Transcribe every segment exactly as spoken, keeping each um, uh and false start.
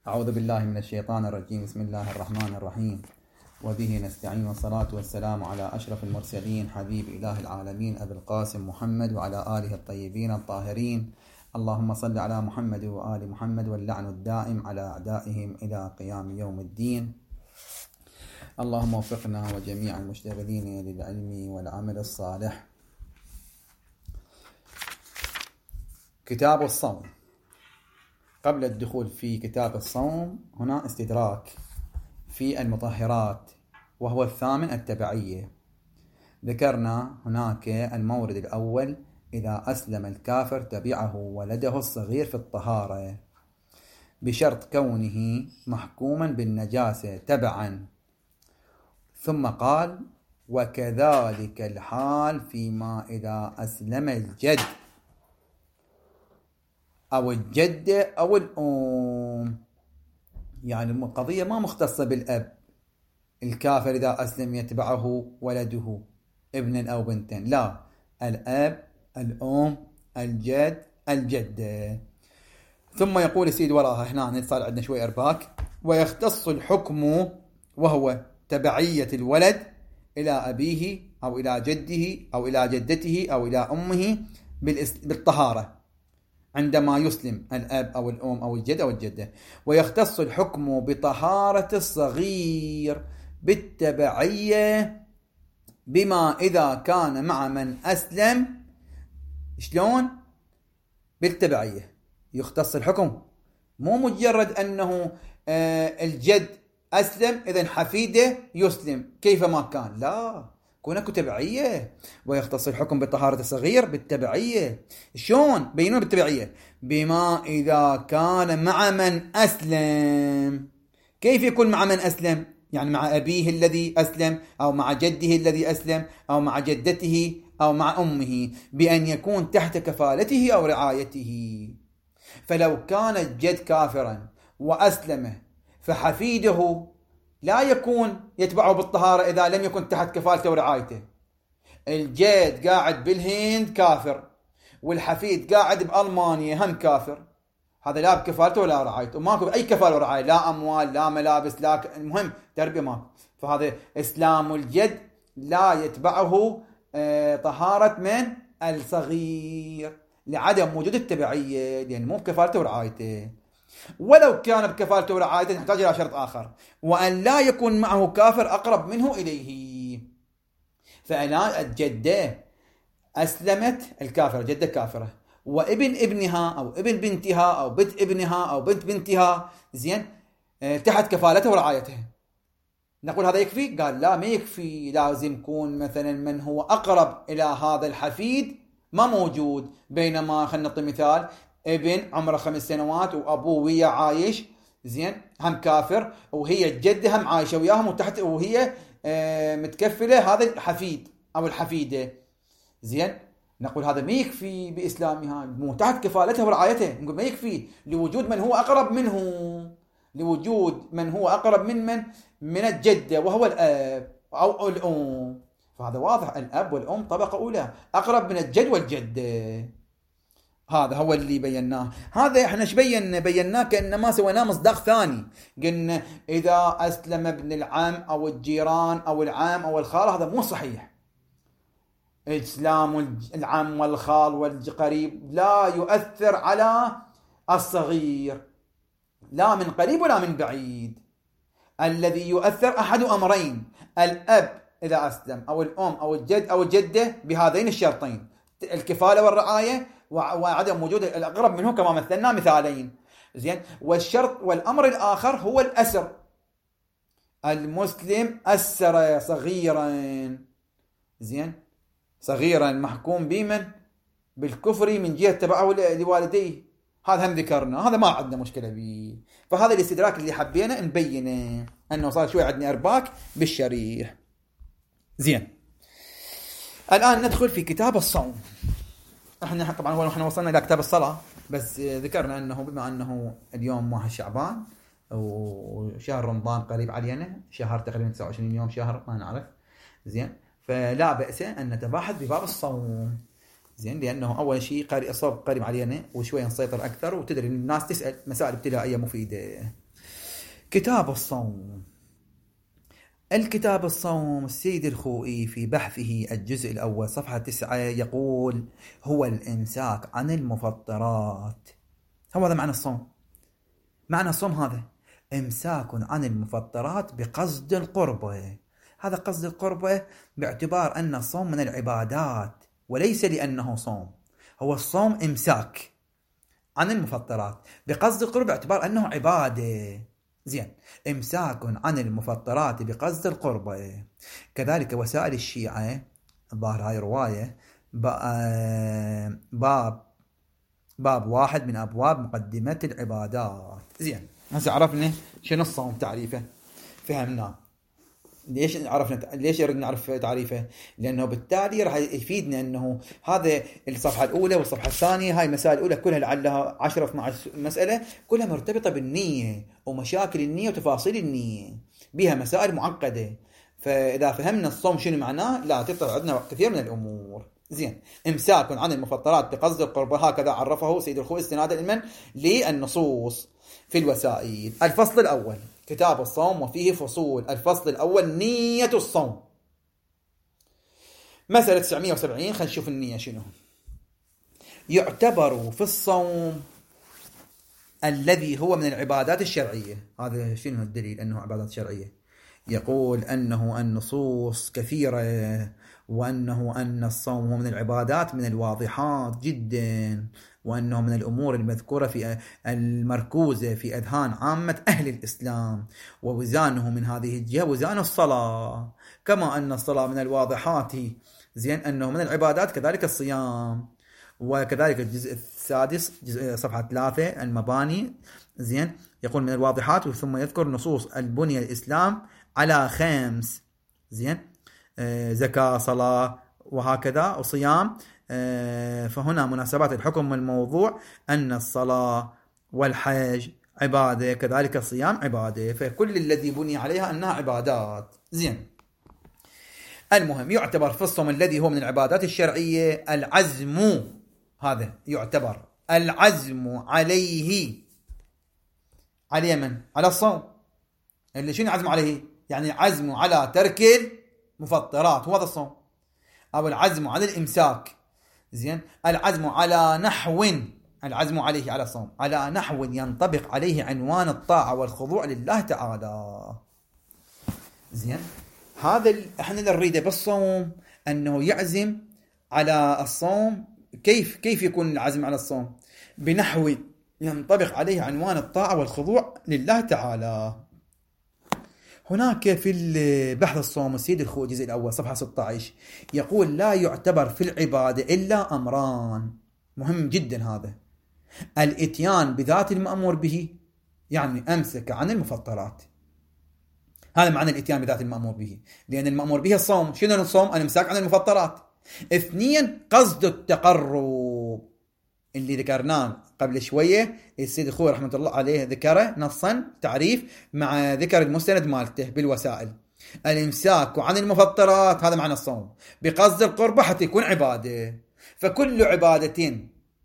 أعوذ بالله من الشيطان الرجيم. بسم الله الرحمن الرحيم، وبه نستعين، والصلاة والسلام على أشرف المرسلين حبيب إله العالمين أبي القاسم محمد وعلى آله الطيبين الطاهرين. اللهم صل على محمد وآل محمد، واللعن الدائم على أعدائهم إلى قيام يوم الدين. اللهم وفقنا وجميع المشتغلين للعلم والعمل الصالح. كتاب الصوم. قبل الدخول في كتاب الصوم هنا استدراك في المطهرات، وهو الثامن التبعية. ذكرنا هناك المورد الأول: إذا أسلم الكافر تبعه ولده الصغير في الطهارة بشرط كونه محكوما بالنجاسة تبعا. ثم قال: وكذلك الحال فيما إذا أسلم الجد أو الجدة أو الأم. يعني القضية ما مختصة بالأب. الكافر إذا أسلم يتبعه ولده ابن أو بنت، لا، الأب، الأم، الجد، الجدة. ثم يقول السيد وراها هنا صار عندنا شوي أرباك: ويختص الحكم وهو تبعية الولد إلى أبيه أو إلى جده أو إلى جدته أو إلى أمه بالطهارة عندما يسلم الأب أو الأم أو الجد أو الجدة. ويختص الحكم بطهارة الصغير بالتبعية بما إذا كان مع من أسلم. شلون؟ بالتبعية يختص الحكم، مو مجرد أنه آه الجد أسلم إذن حفيده يسلم كيفما كان، لا، كون اكو تبعية. ويختص الحكم بطهارة الصغير بالتبعية. شلون بينون بالتبعية؟ بما إذا كان مع من أسلم. كيف يكون مع من أسلم؟ يعني مع أبيه الذي أسلم، أو مع جده الذي أسلم، أو مع جدته، أو مع أمه، بأن يكون تحت كفالته أو رعايته. فلو كان الجد كافرا وأسلمه فحفيده لا يكون يتبعه بالطهارة إذا لم يكن تحت كفالته ورعايته. الجد قاعد بالهند كافر، والحفيد قاعد بألمانيا هم كافر، هذا لا بكفالته ولا رعايته، ماكو أي كفالة ورعاية، لا أموال لا ملابس لا، المهم تربية ماكو. فهذا إسلام الجد لا يتبعه طهارة من الصغير لعدم وجود التبعية، لأن مو بكفالته ورعايته. ولو كان بكفالته ورعايته نحتاج إلى شرط آخر: وأن لا يكون معه كافر أقرب منه إليه. فالآن الجدة أسلمت الكافرة، جدة كافرة، وابن ابنها أو ابن بنتها أو بنت ابنها أو بنت بنتها زين تحت كفالته ورعايته. نقول هذا يكفي؟ قال لا، ما يكفي، لازم يكون مثلا من هو أقرب إلى هذا الحفيد ما موجود. بينما خلينا نعطي مثال: ابن عمره خمس سنوات وأبوه وياه عايش زين هم كافر، وهي الجدة هم عايشة وياهم وتحت وهي آه متكفلة هذا الحفيد أو الحفيدة زين. نقول هذا ما يكفي بإسلامها، مو تحت كفالتها ورعايتها. نقول ما يكفي لوجود من هو أقرب منه، لوجود من هو أقرب من من من الجدة وهو الأب أو الأم. فهذا واضح، الأب والأم طبقة أولى، أقرب من الجد والجدة. هذا هو اللي بيناه. هذا احنا ايش بينا؟ بيناه كأنما سويناه مصداق ثاني. قلنا إذا أسلم ابن العم أو الجيران أو العام أو الخال، هذا مو صحيح. إسلام العم والخال والقريب لا يؤثر على الصغير، لا من قريب ولا من بعيد. الذي يؤثر أحد أمرين: الأب إذا أسلم أو الأم أو الجد أو الجدة بهذين الشرطين: الكفالة والرعاية وعدم وجود الأقرب منه كما مثلنا مثالين زين. والشرط والأمر الآخر هو الأسر. المسلم أسر صغيرا زين، صغيرا محكوم بمن بالكفر من جهة تبعه لوالديه، هذا هم ذكرنا، هذا ما عندنا مشكلة به. فهذا الاستدراك اللي حبينا نبينه، أنه صار شوي عندنا أرباك بالشريح زين. الآن ندخل في كتاب الصوم. احنا طبعا هو احنا وصلنا الى كتاب الصلاة، بس ذكرنا انه بما انه اليوم واحد شعبان وشهر رمضان قريب علينا، شهر تقريبا تسعة وعشرين يوم، شهر ما نعرف زين، فلا بأس ان نتباحث بباب الصوم زين، لانه اول شيء قريب الصوم قريب علينا وشوي نسيطر اكثر، وتدري الناس تسأل مسائل ابتدائية مفيدة كتاب الصوم. الكتاب الصوم السيد الخوئي في بحثه الجزء الأول صفحة تسعة يقول: هو الإمساك عن المفطرات. هو هذا معنى الصوم. معنى الصوم هذا إمساك عن المفطرات بقصد القربة. هذا قصد القربة باعتبار أن الصوم من العبادات وليس لأنه صوم. هو الصوم إمساك عن المفطرات بقصد القربة باعتبار أنه عبادة. زين، إمساك عن المفطرات بقصد القربة. كذلك وسائل الشيعة، الظاهر هاي رواية، باب باب واحد من أبواب مقدمة العبادات. زين، هسه عرفنا شنو الصوم، تعريفه فهمناه. ليش عرفنا ليش نريد نعرف تعريفه؟ لأنه بالتالي راح يفيدنا أنه هذا الصفحة الأولى والصفحة الثانية، هاي المسائل الأولى كلها لعلها عشرة اثنا عشر مسألة، كلها مرتبطة بالنية ومشاكل النية وتفاصيل النية، بها مسائل معقدة. فإذا فهمنا الصوم شنو معناه لا تطلع عندنا كثير من الأمور. زين، إمساك عن المفطرات بقصد القربة، هكذا عرفه سيد الخوئي استنادا لمن؟ للنصوص في الوسائل. الفصل الأول كتاب الصوم وفيه فصول. الفصل الأول نية الصوم. مسألة تسعمائة وسبعين، خلينا نشوف النية شنو. يعتبر في الصوم الذي هو من العبادات الشرعية. هذا شنو الدليل أنه عبادات شرعية؟ يقول أنه النصوص كثيرة، وأنه أن الصوم هو من العبادات من الواضحات جدا، وأنه من الأمور المذكورة في المركوزة في أذهان عامة أهل الإسلام، ووزانه من هذه الجهة وزان الصلاة، كما أن الصلاة من الواضحات زين أنه من العبادات، كذلك الصيام. وكذلك الجزء السادس جزء صفحة ثلاثة المباني، زين، يقول من الواضحات، ثم يذكر نصوص البنية الإسلام على خمس، زين، آه زكاة، صلاة، وهكذا، وصيام. آه فهنا مناسبات الحكم الموضوع أن الصلاة والحج عبادة، كذلك الصيام عبادة، فكل الذي بني عليها أنها عبادات. زين، المهم يعتبر في الصوم الذي هو من العبادات الشرعية العزم. هذا يعتبر العزم عليه. على من؟ على الصوم. اللي شنو عزم عليه؟ يعني عزم على ترك المفطرات، وهذا الصوم. أو العزم على الإمساك. زين، العزم على نحو، العزم عليه على الصوم على نحو ينطبق عليه عنوان الطاعة والخضوع لله تعالى. زين، هذا احنا اللي نريده بالصوم، أنه يعزم على الصوم. كيف كيف يكون العزم على الصوم؟ بنحو ينطبق عليه عنوان الطاعة والخضوع لله تعالى. هناك في بحث الصوم السيد الخوئي الجزء الأول صفحة ستة عشر يقول: لا يعتبر في العبادة إلا أمران. مهم جدا هذا. الاتيان بذات المأمور به، يعني أمسك عن المفطرات. هذا معنى الاتيان بذات المأمور به، لأن المأمور به الصوم. شنو الصوم؟ الإمساك عن المفطرات. اثنين، قصد التقرب اللي ذكرناه قبل شوية، السيد الخوئي رحمة الله عليه ذكره نصا تعريف مع ذكر المستند مالته بالوسائل. الإمساك عن المفطرات هذا معنى الصوم بقصد القربة حتى يكون عبادة. فكل عبادة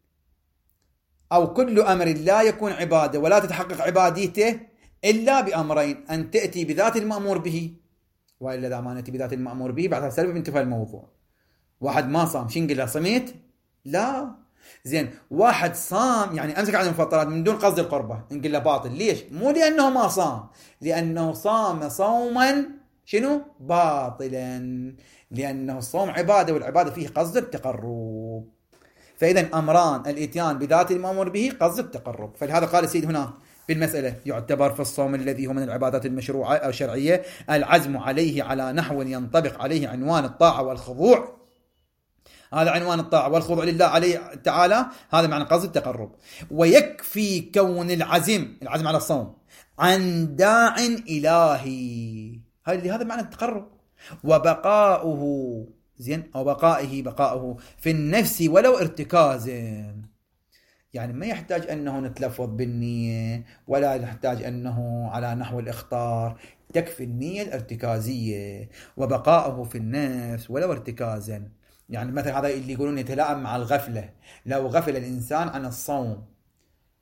أو كل أمر لا يكون عبادة ولا تتحقق عباديته إلا بأمرين: أن تأتي بذات المأمور به، وإلا إذا ما نأتي بذات المأمور به بعد سبب انتفى الموضوع. واحد ما صام شنقل له صميت؟ لا. زين، واحد صام يعني أمسك عن المفطرات من دون قصد القربة، نقول له باطل. ليش؟ مو لأنه ما صام، لأنه صام صوما شنو؟ باطلا، لأنه الصوم عبادة، والعبادة فيه قصد التقرب. فإذا أمران: الاتيان بذات المأمور به، قصد التقرب. فلهذا قال السيد هنا بالمسألة: يعتبر في الصوم الذي هو من العبادات المشروعة أو الشرعية العزم عليه على نحو ينطبق عليه عنوان الطاعة والخضوع. هذا عنوان الطاعة والخضوع لله عليه تعالى، هذا معنى قصد التقرب. ويكفي كون العزم العزم على الصوم عن داع إلهي، هذا معنى التقرب. وبقاؤه، زين، أو بقائه بقاؤه في النفس ولو ارتكازا، يعني ما يحتاج أنه نتلفظ بالنية، ولا يحتاج أنه على نحو الإخطار، تكفي النية الارتكازية. وبقاؤه في النفس ولو ارتكازا، يعني مثلا هذا اللي يقولون يتلائم مع الغفلة. لو غفل الإنسان عن الصوم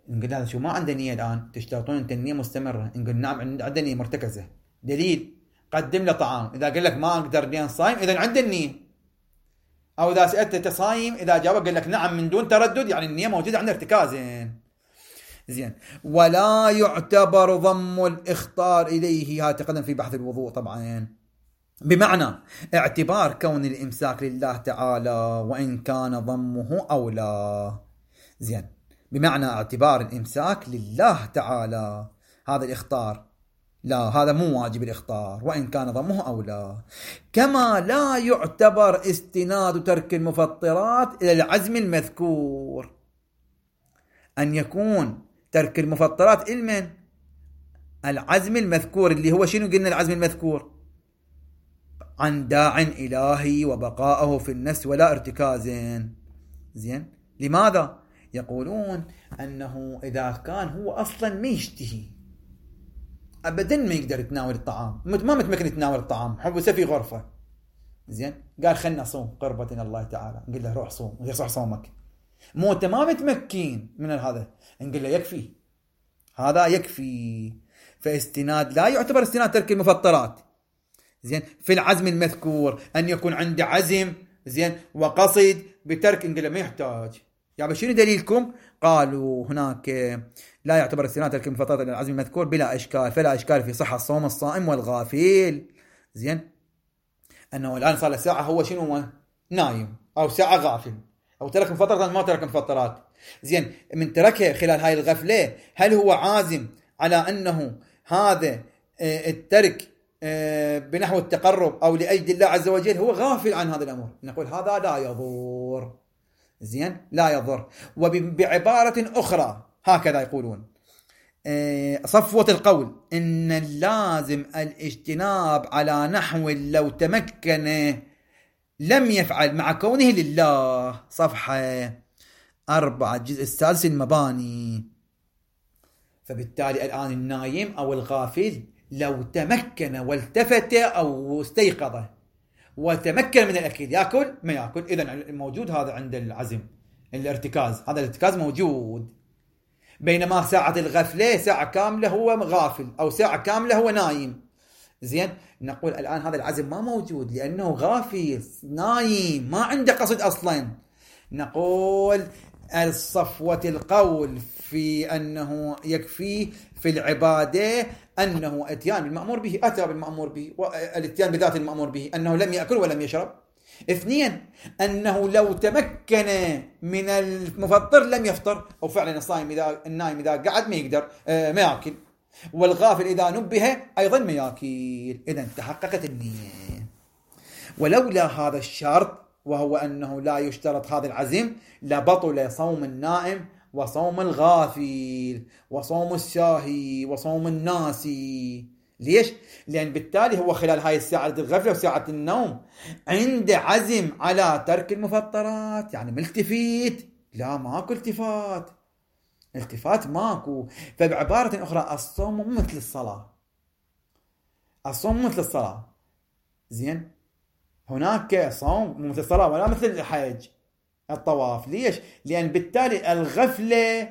نقول هذا شو ما عنده نية الآن، تشترطون أنت النية مستمرة. نقول نعم عنده نية مرتكزة. دليل، قدم له طعام، إذا قال لك ما أقدر لأن صايم إذا عنده النية. أو إذا سألت أنت صايم، إذا جاوب قال لك نعم من دون تردد، يعني النية موجودة عنده ارتكازين. زين. ولا يعتبر ضم الإخطار إليه، هذا تقدم في بحث الوضوء طبعا، بمعنى اعتبار كون الإمساك لله تعالى وإن كان ضمه أولى. زين، بمعنى اعتبار الإمساك لله تعالى، هذا الإخطار لا، هذا مو واجب الإخطار وإن كان ضمه أولى. كما لا يعتبر استناد ترك المفطرات إلى العزم المذكور، أن يكون ترك المفطرات المن العزم المذكور، اللي هو شنو قلنا العزم المذكور؟ عن داع إلهي وبقاءه في النفس ولا ارتكاز. زين، لماذا؟ يقولون أنه إذا كان هو أصلا ما يشتهي أبدا ما يقدر يتناول الطعام، ما متمكن يتناول الطعام، حبسه في غرفة. زين، قال خلنا صوم قربة الله تعالى، نقول له روح صوم، يصح صومك. مو أنت ما متمكن من هذا، نقول له يكفي، هذا يكفي. فاستناد لا يعتبر استناد ترك المفطرات. زين، في العزم المذكور أن يكون عنده عزم زين وقصد بترك، نقول له ما يحتاج. يعني شنو دليلكم؟ قالوا هناك لا يعتبر استناد ترك المفطرات إلى العزم المذكور بلا إشكال، فلا إشكال في صحة صوم الصائم والغافل. زين، أنه الآن صار له ساعة هو شنو نايم، أو ساعة غافل، أو ترك مفطرات ما ترك مفطرات. زين، من تركه خلال هاي الغفلة، هل هو عازم على أنه هذا الترك بنحو التقرب أو لأجل الله عز وجل؟ هو غافل عن هذا الأمر، نقول هذا لا يضر. زين، لا يضر. وبعبارة أخرى هكذا يقولون صفوة القول إن اللازم الاجتناب على نحو لو تمكن لم يفعل مع كونه لله. صفحة أربعة الجزء السادس المباني. فبالتالي الآن النايم أو الغافل لو تمكن والتفت أو استيقظ وتمكن من الأكل، يأكل ما يأكل، إذن موجود هذا عند العزم الارتكاز، هذا الارتكاز موجود. بينما ساعة الغفلة ساعة كاملة هو غافل أو ساعة كاملة هو نايم. زين، نقول الآن هذا العزم ما موجود لأنه غافل نايم ما عنده قصد أصلا. نقول الصفوة القول في أنه يكفي في العبادة أنه اتيان بالمأمور به، أتى بالمأمور به، والاتيان بذات المأمور به، أنه لم يأكل ولم يشرب. اثنين، أنه لو تمكن من المفطر لم يفطر، أو فعلا الصائم إذا النائم إذا قعد ما يقدر آه ما يأكل، والغافل إذا نبه أيضا ما يأكل. إذن تحققت النية. ولولا هذا الشرط وهو أنه لا يشترط هذا العزم لبطل صوم النائم وصوم الغافل وصوم الساهي وصوم الناسي. ليش؟ لأن بالتالي هو خلال هاي الساعة الغفلة وساعة النوم عنده عزم على ترك المفطرات، يعني ملتفت، لا ماكو التفات، التفات ماكو. فبعبارة أخرى الصوم مو مثل الصلاة، الصوم مو مثل الصلاة. زين، هناك صوم مو مثل الصلاة ولا مثل الحج الطواف. ليش؟ لأن بالتالي الغفلة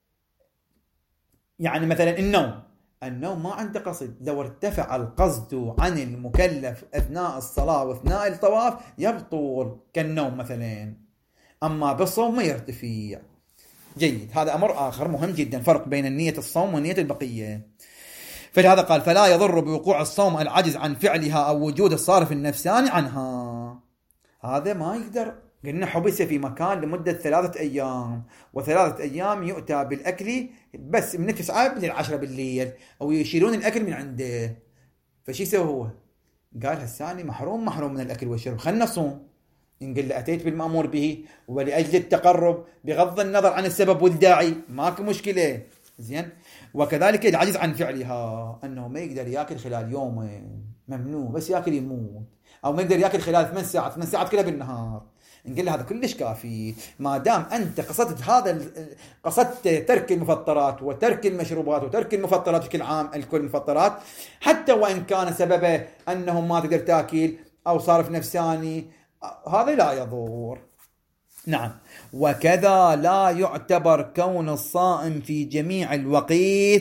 يعني مثلا النوم، النوم ما عنده قصد، لو ارتفع القصد عن المكلف أثناء الصلاة وأثناء الطواف يبطل كالنوم مثلا، أما بالصوم ما يرتفع. جيد، هذا أمر آخر مهم جدا، فرق بين النية الصوم ونية البقية. فلهذا قال فلا يضر بوقوع الصوم العجز عن فعلها أو وجود الصارف النفساني عنها. هذا ما يقدر، قلنا حبس في مكان لمدة ثلاثة أيام، وثلاثة أيام يؤتى بالأكل بس من تسعة للعشرة بالليل، أو يشيلون الأكل من عنده. فشي يسوي هو؟ قال هالثاني محروم محروم من الأكل والشرب، خلنا نصوم. نقول له أتيت بالمأمور به ولأجل التقرب بغض النظر عن السبب والداعي ماكو مشكلة. زين، وكذلك العجز عن فعلها، أنه ما يقدر يأكل خلال يومين، ممنوع، بس يأكل يموت، أو ما يقدر يأكل خلال ثمان ساعات، ثمان ساعات كلها بالنهار. نقول له هذا كلش كافي، ما دام أنت قصدت هذا، قصدت ترك المفطرات وترك المشروبات وترك المفطرات بشكل عام، الكل المفطرات، حتى وإن كان سببه أنه ما تقدر تأكل أو صارف نفساني، هذا لا يضر. نعم. وكذا لا يعتبر كون الصائم في جميع الوقت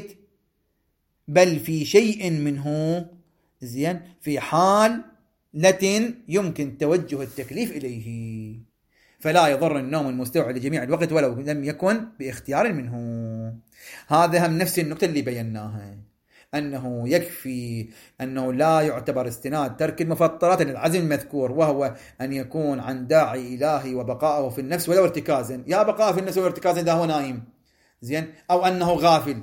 بل في شيء منه، زين، في حال التي يمكن توجه التكليف إليه، فلا يضر النوم المستوعب لجميع الوقت ولو لم يكن باختيار منه. هذا هم نفس النقطة اللي بيناها، أنه يكفي أنه لا يعتبر استناد ترك المفطرات للعزم المذكور، وهو أن يكون عن داعي إلهي وبقاءه في النفس ولو ارتكازا، يا بقاء في النفس ولو ارتكازا إذا هو نايم، زين، أو أنه غافل.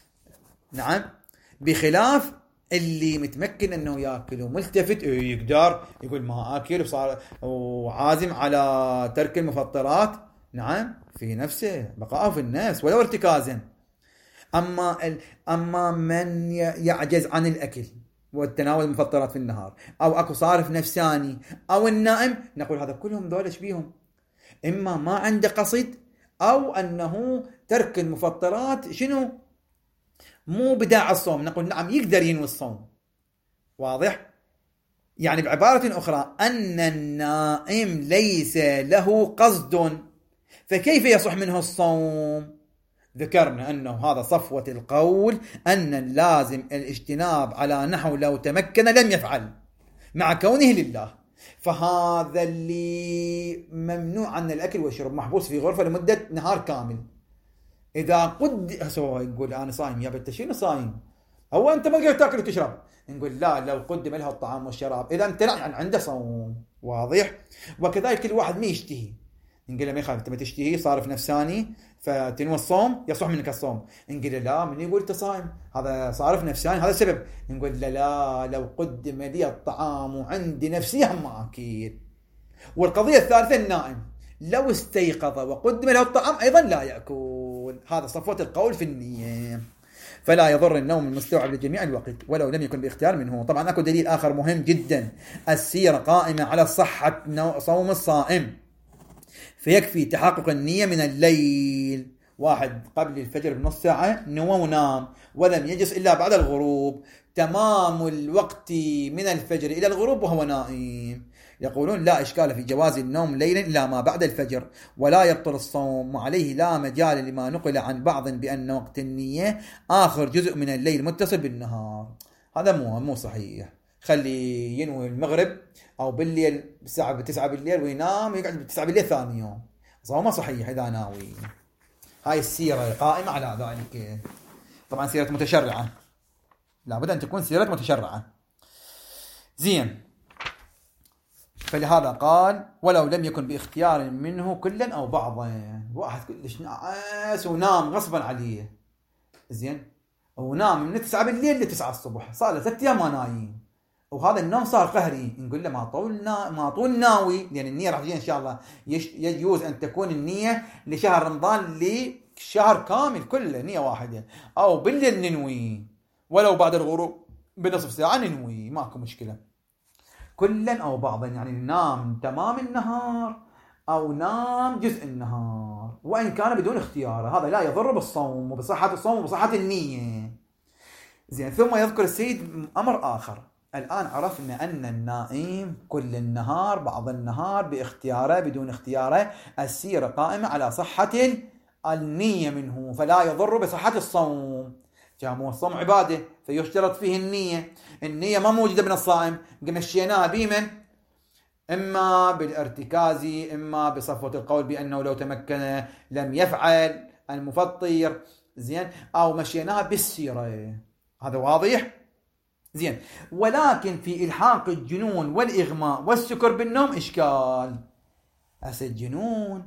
نعم. بخلاف اللي متمكن أنه يأكل وملتفت يقدر يقول ما أكل وصار وعازم على ترك المفطرات، نعم، في نفسه بقاءه في النفس ولو ارتكازا. أما ال... أما من يعجز عن الأكل والتناول المفطرات في النهار، أو أكو صارف نفساني، أو النائم، نقول هذا كلهم ذولش بيهم إما ما عنده قصد، أو أنه ترك المفطرات شنو مو بداع الصوم، نقول نعم يقدر ينوي الصوم. واضح؟ يعني بعبارة أخرى أن النائم ليس له قصد، فكيف يصح منه الصوم؟ ذكرنا أنه هذا صفوة القول أن اللازم الاجتناب على نحو لو تمكن لم يفعل مع كونه لله، فهذا اللي ممنوع عن الأكل والشرب محبوس في غرفة لمدة نهار كامل، إذا قد هسه يقول أنا صايم، يا بنت شنو صايم؟ هو أنت ما قدرت تأكل وتشرب؟ نقول لا، لو قدم له الطعام والشراب إذا أنت يعني عنده صوم. واضح؟ وكذلك كل واحد ما يشتهي، نقول له ما يخالف، أنت ما تشتهي صارف نفساني فتنوى الصوم يصح منك الصوم. نقول له لا، من يقول أنت صايم هذا صارف نفساني هذا سبب. نقول له لا، لو قدم لي الطعام وعندي نفسي هم ما أكيد. والقضية الثالثة النائم لو استيقظ وقدم له الطعام أيضا لا يأكل، هذا صفوة القول في النية. فلا يضر النوم المستوعب لجميع الوقت ولو لم يكن باختيار منه. طبعا أكو دليل آخر مهم جدا، السيرة قائمة على صحة صوم الصائم، فيكفي تحقق النية من الليل. واحد قبل الفجر بنص ساعة نوى ونام ولم يجلس إلا بعد الغروب، تمام الوقت من الفجر إلى الغروب وهو نائم، يقولون لا إشكال في جواز النوم ليلا إلا ما بعد الفجر ولا يبطل الصوم، وعليه لا مجال لما نقل عن بعض بأن وقت النية آخر جزء من الليل متصل بالنهار. هذا مو مو صحيح. خلي ينوي المغرب أو بالليل الساعة بتسعة بالليل وينام يقعد بتسعة بالليل ثاني يوم، صومه صحيح إذا ناوي. هاي السيرة قائمة على ذلك. طبعا سيرة متشرعة، لابد أن تكون سيرة متشرعة. زين. فلهذا قال ولو لم يكن باختيار منه كلا أو بعضا. واحد كلش نعاس ونام غصبا عليه، زين، ونام من تسعة بالليل لتسعة الصبح، صار له ثلاث أيام ما نايم، وهذا النوم صار قهري. نقول له ما طول نا... ما طول ناوي، لأن النية راح تجي إن شاء الله. يش... يجوز أن تكون النية لشهر رمضان لشهر كامل كله نية واحدة، أو بالليل ننوي ولو بعد الغروب بنصف ساعة ننوي، ماكو مشكلة. كلا أو بعضا، يعني نام تمام النهار أو نام جزء النهار، وإن كان بدون اختيار، هذا لا يضر بالصوم وبصحة الصوم وبصحة النية. زين. ثم يذكر السيد أمر آخر. الآن عرفنا أن النائم كل النهار بعض النهار باختياره بدون اختياره، السيرة قائمة على صحة النية منه، فلا يضر بصحة الصوم. جامو الصوم عبادة فيشترط فيه النية، النية ما موجودة من الصائم، مشيناها بمن؟ إما بالارتكاز، إما بصفوة القول بأنه لو تمكن لم يفعل المفطر، زين، أو مشيناها بالسيرة. هذا واضح؟ زين. ولكن في إلحاق الجنون والإغماء والسكر بالنوم إشكال. هسه الجنون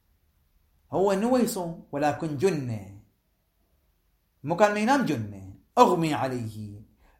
هو نوى يصوم ولكن جنة، مو كان ما ينام جنة، أغمي عليه،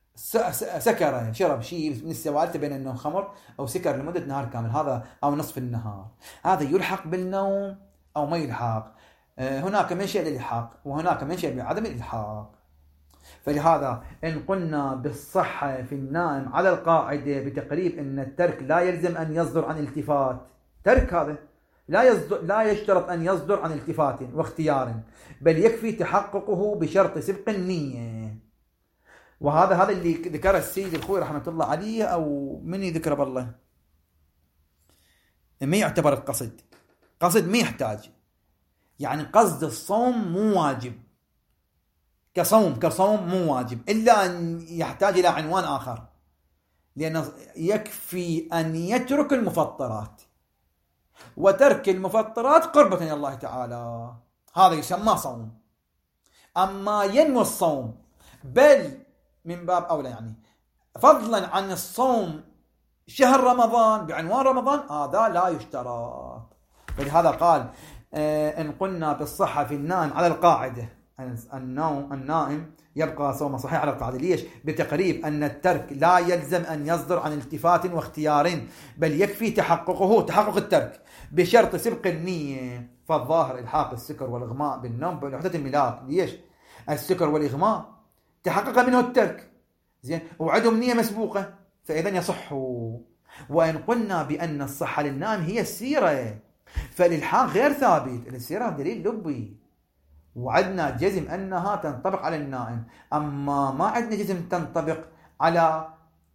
سكر، شرب شيء من السوالف بين النوم خمر أو سكر لمدة نهار كامل، هذا أو نصف النهار، هذا يلحق بالنوم أو ما يلحق. هناك منشأ للإلحاق وهناك منشأ لعدم الإلحاق. فلهذا إن قلنا بالصحة في النائم على القاعدة بتقريب أن الترك لا يلزم أن يصدر عن التفات، ترك هذا لا يصدر لا يشترط أن يصدر عن التفات واختيار، بل يكفي تحققه بشرط سبق النية. وهذا هذا اللي ذكره السيد الخوي رحمة الله عليه، أو من يذكره بالله، ما يعتبر القصد. قصد ما يحتاج، يعني قصد الصوم مو واجب كصوم كصوم مو واجب، إلا أن يحتاج إلى عنوان آخر، لأنه يكفي أن يترك المفطرات، وترك المفطرات قربة إلى الله تعالى، هذا يسمى صوم. أما ينوي الصوم بل من باب أولى، يعني فضلا عن الصوم شهر رمضان بعنوان رمضان، هذا لا يشترط. فلهذا قال آه إن قلنا بالصحة في النائم على القاعدة، النوم النائم يبقى صوم صحيح على القاعدة. ليش؟ بتقريب أن الترك لا يلزم أن يصدر عن التفات واختيار، بل يكفي تحققه تحقق الترك بشرط سبق النية. فالظاهر إلحاق السكر والإغماء بالنوم بوحدة الملاك. ليش؟ السكر والإغماء تحقق منه الترك، زين، وعدم نية مسبوقة، فإذا يصح. وإن قلنا بأن الصحة للنائم هي السيرة، فالإلحاق غير ثابت، السيرة دليل لبي، وعدنا جزم أنها تنطبق على النائم، أما ما عدنا جزم تنطبق على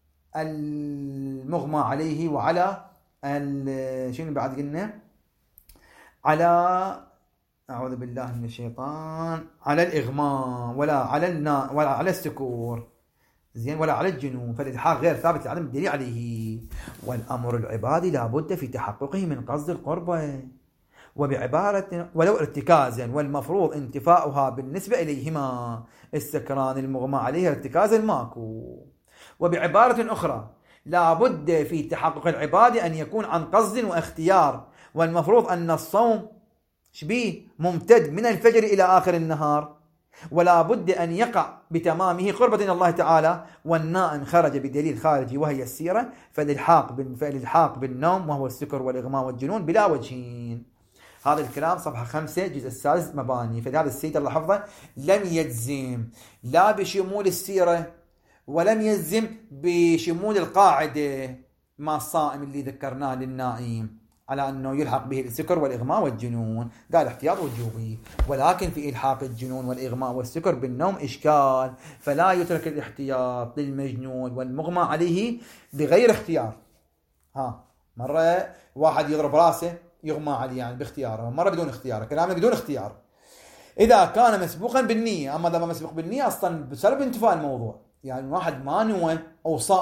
المغمى عليه وعلى شنو بعد قلنا، على أعوذ بالله من الشيطان، على الإغماء، ولا على النا ولا على السكور، زين، ولا على الجنون. فالإلحاق غير ثابت لعدم الدليل عليه. والأمر العبادي لابد في تحققه من قصد القربة، وبعبارة ولو ارتكازا، والمفروض انتفاؤها بالنسبة إليهما، السكران المغمى عليه ارتكاز الماكو. وبعبارة أخرى لابد في تحقق العبادة أن يكون عن قصد واختيار، والمفروض أن الصوم شبيه ممتد من الفجر إلى آخر النهار، ولا بد أن يقع بتمامه قربة إلى الله تعالى، والنائم خرج بدليل خارجي وهي السيرة، فالإلحاق فالإلحاق بالنوم وهو السكر والإغماء والجنون بلا وجهين. هذا الكلام صفحة خمسة جزء السادس مباني. فلهذا السيد الله حفظه لم يجزم لا بشمول السيرة ولم يجزم بشمول القاعدة مع الصائم اللي ذكرناه للنائم على أنه يلحق به السكر والإغماء والجنون، قال احتياط وجوبي. ولكن في إلحاق الجنون والإغماء والسكر بالنوم إشكال، فلا يترك الاحتياط للمجنون والمغمى عليه بغير اختيار. ها مرة واحد يضرب راسه يغمى عليه يعني باختياره، مرة بدون اختيار، كلامه بدون اختيار إذا كان مسبوقا بالنية. أما إذا ما مسبوق بالنية أصلا بسبب انتفاء الموضوع، يعني واحد ما نوى أو صا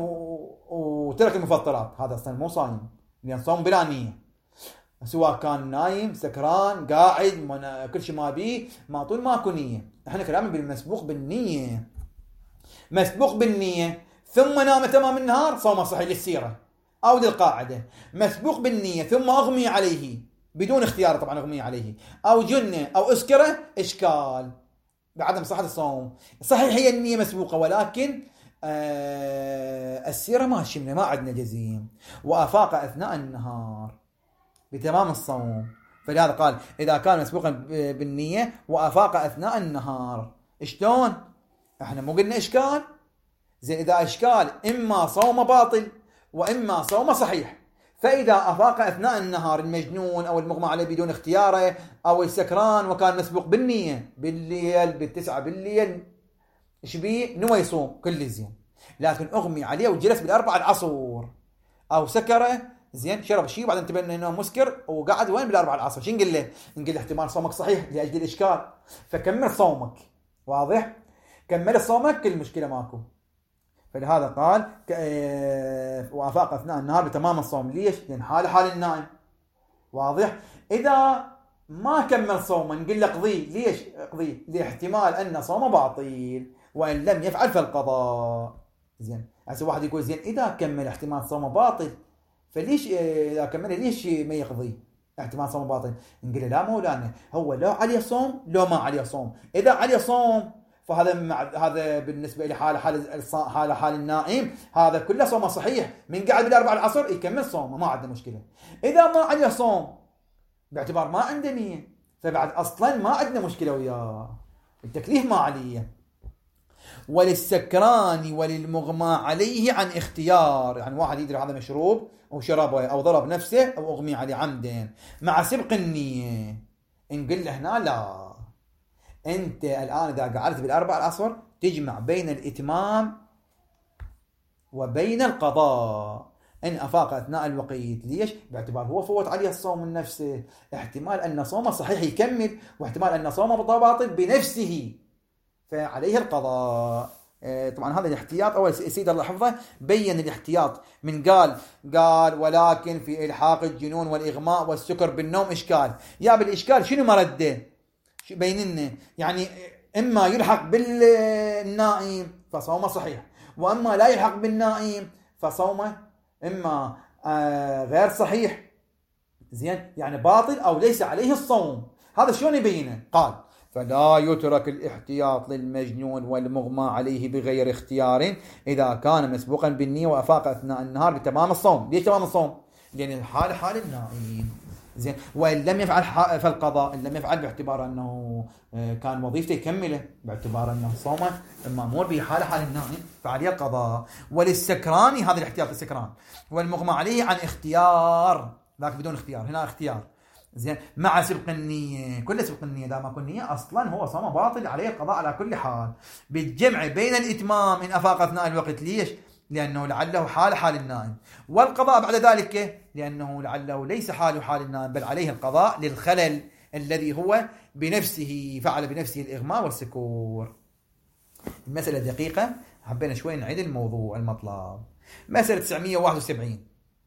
وترك المفطرات، هذا أصلا مو صايم، لأن صوم بلا نية، سواء كان نايم سكران قاعد من كل شيء ما بيه، ما طول ماكو نية. احنا كلامنا بالمسبوق بالنية، مسبوق بالنية ثم نام تمام النهار صوم صحيح للسيرة أو للقاعدة. مسبوق بالنية ثم أغمي عليه بدون اختيار، طبعا أغمي عليه، أو جنة أو أسكرة، إشكال بعدم صحة الصوم. صحيح هي النية مسبوقة، ولكن آه السيرة ما شمنا، ما عندنا جزيم، وأفاق أثناء النهار بتمام الصوم. فلهذا قال إذا كان مسبوقا بالنية وأفاق أثناء النهار. شلون؟ احنا مو قلنا إشكال؟ زين، إذا إشكال إما صوم باطل وإما صوم صحيح. فإذا أفاق أثناء النهار المجنون أو المغمى عليه بدون اختياره أو السكران وكان مسبوق بالنية بالليل بالتسعة بالليل، إيش بيه؟ نوى يصوم كل زين، لكن أغمي عليه وجلس بالأربعة العصر أو سكره، زين، شرب شيء وبعدين انتبه إنه مسكر وقعد وين بالأربعة العصر، شو نقول له؟ نقول له احتمال صومك صحيح لأجل الإشكال، فكمل صومك. واضح؟ كمل صومك، كل مشكلة ماكو. فلهذا قال وافاق اثناء النهار بتمام الصوم. ليش؟ لان حال حال النائم. واضح؟ اذا ما كمل صوما نقول له اقضيه. ليش اقضيه؟ لاحتمال ان صومه باطل، وان لم يفعل فالقضاء. زين، هسه واحد يقول زين اذا كمل احتمال صومه باطل، فليش اذا كمل ليش ما يقضي احتمال صومه باطل؟ نقول له لا مولانا، هو لو عليه صوم لو ما عليه صوم. اذا عليه صوم فهذا هذا بالنسبه الى حال حال حال حال النائم هذا كله صومه صحيح، من قاعد بالاربع العصر يكمل صومه، ما عندنا مشكله. اذا ما عليه صوم باعتبار ما عنده نيه، فبعد اصلا ما عندنا مشكله وياه، التكليف ما عليه. وللسكران وللمغمى عليه عن اختيار، يعني واحد يدري هذا مشروب وشربه او ضرب نفسه او اغمي عليه عمدا مع سبق النيه، نقول له هنا لا، انت الان اذا قعدت بالاربع العصر تجمع بين الاتمام وبين القضاء، إن أفاق أثناء الوقيت. ليش؟ باعتبار هو فوت عليه الصوم من نفسه، احتمال أن صومه صحيح يكمل، واحتمال أن صومه باطل بنفسه، فعليه القضاء. طبعا هذا الاحتياط. أول سيد الله حفظه بين الاحتياط من قال قال ولكن في إلحاق الجنون والإغماء والسكر بالنوم إشكال. يا بالإشكال شنو مرده؟ بيننا يعني إما يلحق بالنائم فصومه صحيح، وأما لا يلحق بالنائم فصومه إما آه غير صحيح، زين، يعني باطل أو ليس عليه الصوم. هذا شلون يبينه؟ قال فلا يترك الاحتياط للمجنون والمغمى عليه بغير اختيار إذا كان مسبوقا بالنية وأفاق أثناء النهار بتمام الصوم. ليش تمام الصوم؟ لأن الحال حال النائم، زين. وإن لم يفعل فالقضاء، إن لم يفعل باعتبار أنه كان وظيفته يكمله، باعتبار أنه صومه المأمور به حال حال النائم فعليه القضاء. وللسكران هذا الاحتياط السكران، والمغمى عليه عن اختيار، ذاك بدون اختيار، هنا اختيار، زين، مع سبق النية. كل سبق النية دا ما كن نية أصلا هو صوم باطل، عليه القضاء على كل حال، بالجمع بين الإتمام إن أفاق أثناء الوقت. ليش؟ لأنه لعله حال حال النائم، والقضاء بعد ذلك لأنه لعله ليس حال حال النائم، بل عليه القضاء للخلل الذي هو بنفسه، فعل بنفسه الإغماء والسكور. المسألة دقيقة، حبينا شوي نعيد الموضوع المطلب. مسألة تسعمائة وواحد وسبعين.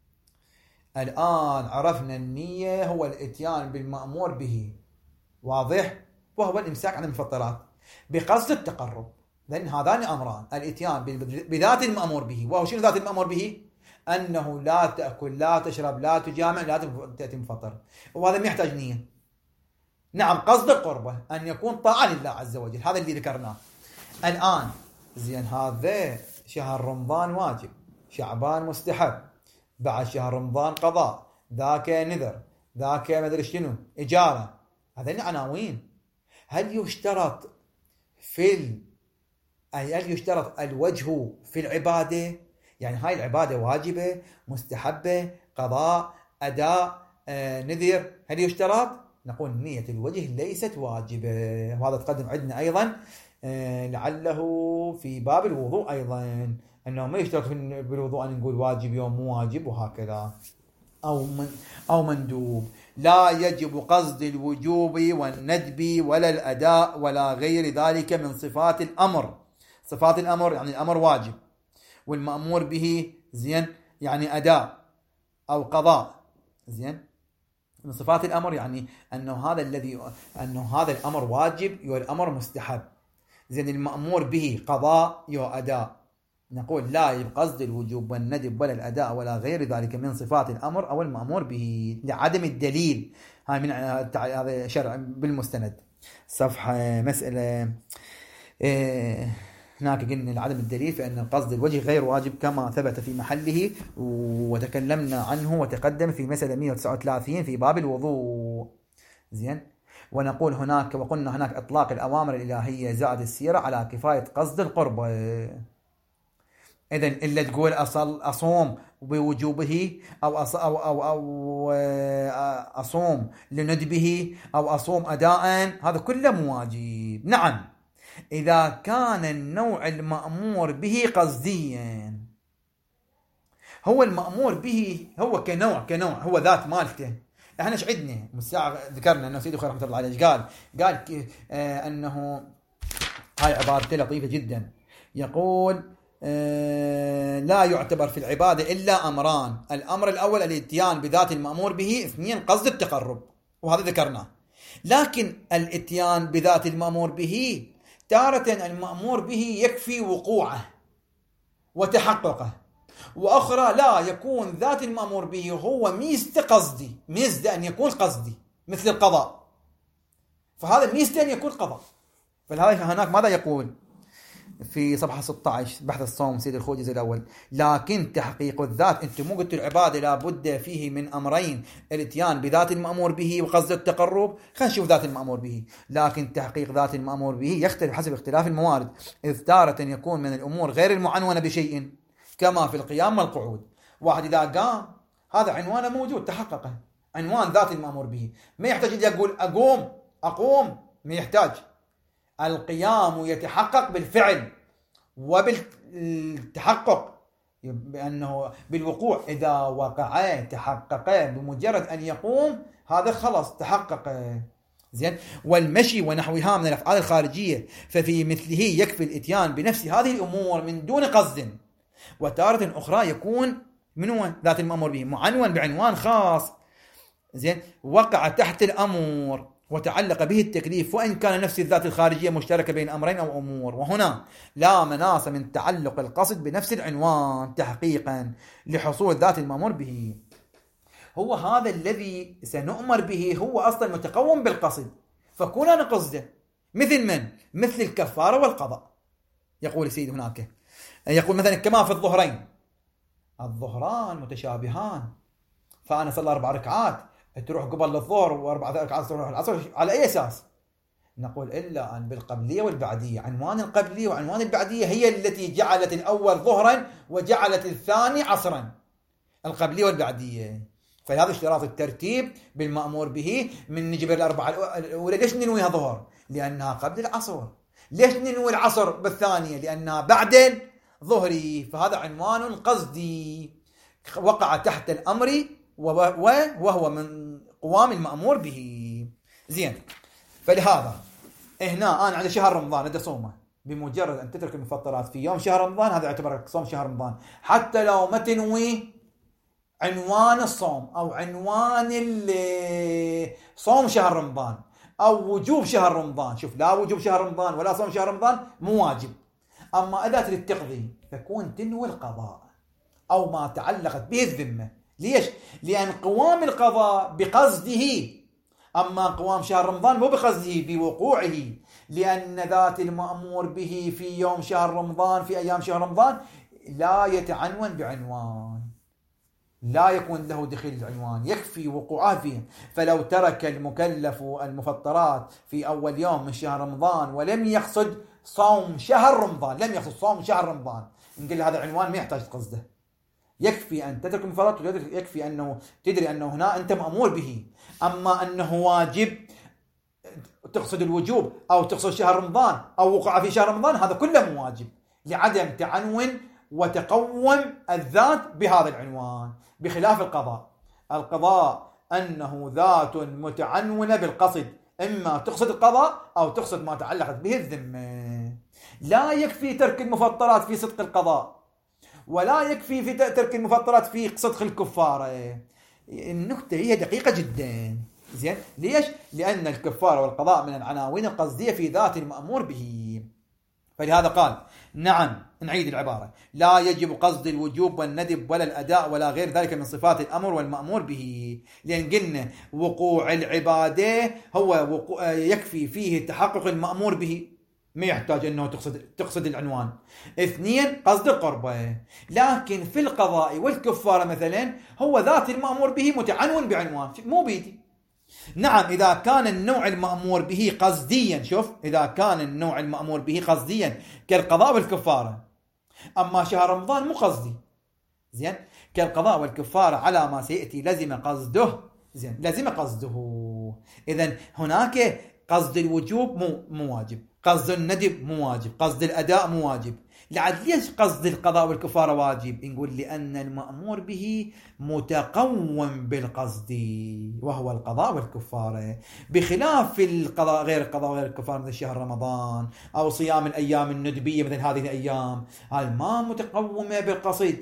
الآن عرفنا النية هو الاتيان بالمأمور به، واضح، وهو الإمساك عن المفطرات بقصد التقرب. لأن هذان أمران، الاتيان بذات المأمور به، وهو شنو ذات المأمور به؟ أنه لا تأكل، لا تشرب، لا تجامع، لا تأتي مفطر، وهذا ما يحتاج نية. نعم، قصد القربة أن يكون طاعة لله عز وجل، هذا اللي ذكرناه الآن. زين، هذا شهر رمضان واجب، شعبان مستحب، بعد شهر رمضان قضاء، ذاك نذر، ذاك ما ادري شنو اجاره، هذين عناوين. هل يشترط في ال... هل يشترط الوجه في العباده؟ يعني هاي العباده واجبه، مستحبه، قضاء، اداء، آه، نذر، هل يشترط؟ نقول نية الوجه ليست واجبه، وهذا تقدم عندنا ايضا آه، لعله في باب الوضوء ايضا، أنه ما يشترط بالوضوء أن نقول واجب يوم مو واجب وهكذا، أو من أو مندوب. لا يجب قصد الوجوب والندب ولا الأداء ولا غير ذلك من صفات الأمر. صفات الأمر يعني الأمر واجب، والمأمور به زين يعني أداء أو قضاء، زين. من صفات الأمر يعني أنه هذا الذي أنه هذا الأمر واجب يو الأمر مستحب، زين. المأمور به قضاء يو أداء. نقول لا يقصد الوجوب والندب ولا الأداء ولا غير ذلك من صفات الأمر أو المأمور به لعدم الدليل. هاي من هذا شرع بالمستند. صفحة مسألة هناك قلنا لعدم الدليل فإن القصد الوجه غير واجب كما ثبت في محله، وتكلمنا عنه وتقدم في مسألة مئة وتسعة وثلاثين في باب الوضوء، زين. ونقول هناك وقلنا هناك إطلاق الأوامر الإلهية زائد السيرة على كفاية قصد القربة. إذن إلا تقول أصل أصوم بوجوبه أو أص أو أو أو أصوم لندبه أو أصوم أداء، هذا كله مواجب. نعم، إذا كان النوع المأمور به قصديا، هو المأمور به هو كنوع كنوع هو ذات مالته. احنا ايش عندنا مساعة ذكرنا انه سيدي خير رحمه الله عليه قال قال آه انه هاي عبارته لطيفه جدا، يقول آه لا يعتبر في العباده الا امران. الامر الاول الاتيان بذات المأمور به، اثنين قصد التقرب، وهذا ذكرناه. لكن الاتيان بذات المأمور به تارة المأمور به يكفي وقوعه وتحققه، وأخرى لا يكون ذات المأمور به هو ميزة قصدي، ميزة أن يكون قصدي مثل القضاء، فهذا ميزة أن يكون قضاء. فلهذا هناك ماذا يقول في صفحة ستة عشر بحث الصوم سيد الخوجز الأول؟ لكن تحقيق الذات، أنتم مو قلتوا العبادة لابد فيه من أمرين، الاتيان بذات المأمور به وقصد التقرب. خلينا نشوف ذات المأمور به. لكن تحقيق ذات المأمور به يختلف حسب اختلاف الموارد، إذ تارة يكون من الأمور غير المعنونة بشيء كما في القيام والقعود. واحد إذا قام هذا عنوانه موجود تحققه، عنوان ذات المأمور به، ما يحتاج إذا يقول أقوم أقوم، ما يحتاج. القيام يتحقق بالفعل وبالتحقق، بأنه بالوقوع إذا وقع تحقق بمجرد أن يقوم، هذا خلص تحقق. زين. والمشي ونحوها من الأفعال الخارجية، ففي مثله يكفي الإتيان بنفس هذه الأمور من دون قصد. وتارة أخرى يكون من ذات المأمور به معنون بعنوان خاص، زين، وقع تحت الأمر وتعلق به التكليف، وإن كان نفس الذات الخارجية مشتركة بين أمرين أو أمور. وهنا لا مناص من تعلق القصد بنفس العنوان تحقيقا لحصول ذات المأمور به. هو هذا الذي سنؤمر به هو أصلا متقوم بالقصد، فكنا نقصده. مثل من؟ مثل الكفارة والقضاء. يقول السيد هناك، يقول مثلا كما في الظهرين، الظهران متشابهان، فأنا صلى أربع ركعات تروح قبل الظهر وأربع ركعات تروح العصر، على أي أساس؟ نقول إلا أن بالقبلية والبعدية، عنوان القبلية وعنوان البعدية هي التي جعلت الأول ظهرا وجعلت الثاني عصرا، القبلية والبعدية. فهذا اشتراط الترتيب بالمأمور به. من نجيب الأربعة الأولى ليش ننويها ظهر؟ لأنها قبل العصر. ليش ننوي العصر بالثانية؟ لأنها بعد ظهري. فهذا عنوان قصدي وقع تحت الأمر وهو من قوام المأمور به. زين. فلهذا هنا أنا عند شهر رمضان أدى صومه، بمجرد أن تترك المفطرات في يوم شهر رمضان هذا يعتبر صوم شهر رمضان، حتى لو ما تنوي عنوان الصوم أو عنوان صوم شهر رمضان أو وجوب شهر رمضان. شوف، لا وجوب شهر رمضان ولا صوم شهر رمضان، مو واجب. أما إذا تريد تقضي فكون تنوي القضاء أو ما تعلقت به الذمة. ليش؟ لأن قوام القضاء بقصده، أما قوام شهر رمضان مو بقصده، بوقوعه، لأن ذات المأمور به في يوم شهر رمضان في أيام شهر رمضان لا يتعنون بعنوان، لا يكون له دخيل العنوان، يكفي وقوعه فيه. فلو ترك المكلف المفطرات في أول يوم من شهر رمضان ولم يقصد صوم شهر رمضان، لم يقصد صوم شهر رمضان، نقول هذا العنوان ما يحتاج قصده، يكفي أن تترك المفطرات، يكفي أنه تدري أنه هنا أنت مأمور به. أما أنه واجب تقصد الوجوب أو تقصد شهر رمضان أو وقع في شهر رمضان، هذا كله مو واجب لعدم تعنون وتقوم الذات بهذا العنوان. بخلاف القضاء، القضاء أنه ذات متعنونة بالقصد، إما تقصد القضاء أو تقصد ما تعلقت به الذمة. لا يكفي ترك المفطرات في صدق القضاء، ولا يكفي في ترك المفطرات في صدق الكفارة. النكتة هي دقيقة جدا. زين. ليش؟ لأن الكفارة والقضاء من العناوين القصدية في ذات المأمور به. فلهذا قال نعم، نعيد العبارة، لا يجب قصد الوجوب والندب ولا الأداء ولا غير ذلك من صفات الأمر والمأمور به، لأن قلنا وقوع العبادة هو وقوع يكفي فيه تحقق المأمور به، ما يحتاج أنه تقصد, تقصد العنوان. اثنين، قصد القربة. لكن في القضاء والكفارة مثلا هو ذات المأمور به متعنون بعنوان، مو بيدي. نعم، إذا كان النوع المأمور به قصديا، شوف، إذا كان النوع المأمور به قصديا كالقضاء والكفارة. أما شهر رمضان مو قصدي، زين، كالقضاء والكفارة على ما سيأتي لزم قصده، زين، لزم قصده. إذن هناك قصد الوجوب مو مو واجب، قصد الندب مو واجب، قصد الأداء مو واجب. لعد ليش قصد القضاء والكفارة واجب؟ نقول لأن المأمور به متقوم بالقصد وهو القضاء والكفارة، بخلاف القضاء غير القضاء وغير الكفارة مثل شهر رمضان أو صيام الأيام الندبية مثل هذه الأيام، هاي ما متقومة بالقصد.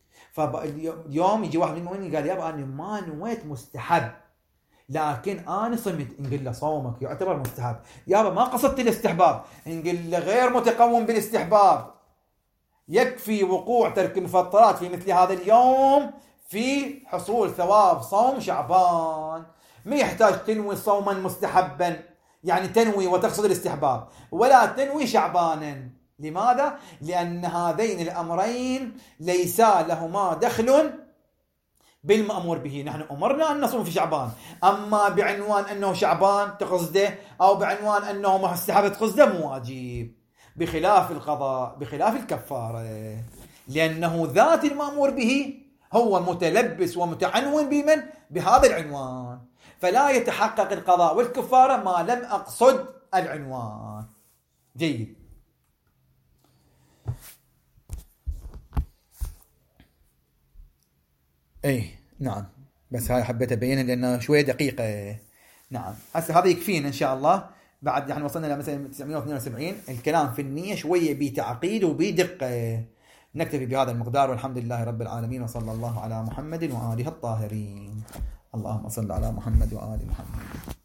فاليوم يجي واحد من المؤمنين قال يابا أنا ما نويت مستحب لكن أنا صمت، نقول له صومك يعتبر مستحب. يابا ما قصدت الاستحباب، نقول له غير متقوم بالاستحباب، يكفي وقوع ترك المفطرات في مثل هذا اليوم في حصول ثواب صوم شعبان. ما يحتاج تنوي صوما مستحبا، يعني تنوي وتقصد الاستحباب، ولا تنوي شعبانا. لماذا؟ لأن هذين الأمرين ليس لهما دخل بالمأمور به. نحن أمرنا أن نصوم في شعبان، أما بعنوان أنه شعبان تقصده أو بعنوان أنه مستحب تقصده مو واجب، بخلاف القضاء بخلاف الكفارة، لأنه ذات المأمور به هو متلبس ومتعنون بمن؟ بهذا العنوان. فلا يتحقق القضاء والكفارة ما لم أقصد العنوان. جيد. اي نعم، بس هاي حبيت ابينها لانها شويه دقيقه. نعم، هسه هذا يكفينا ان شاء الله. بعد يعني وصلنا لمثلا تسعمائة واثنين وسبعين، الكلام في النية شويه بتعقيد وبدقه. نكتفي بهذا المقدار، والحمد لله رب العالمين، وصلى الله على محمد وآله الطاهرين. اللهم صل على محمد وآل محمد.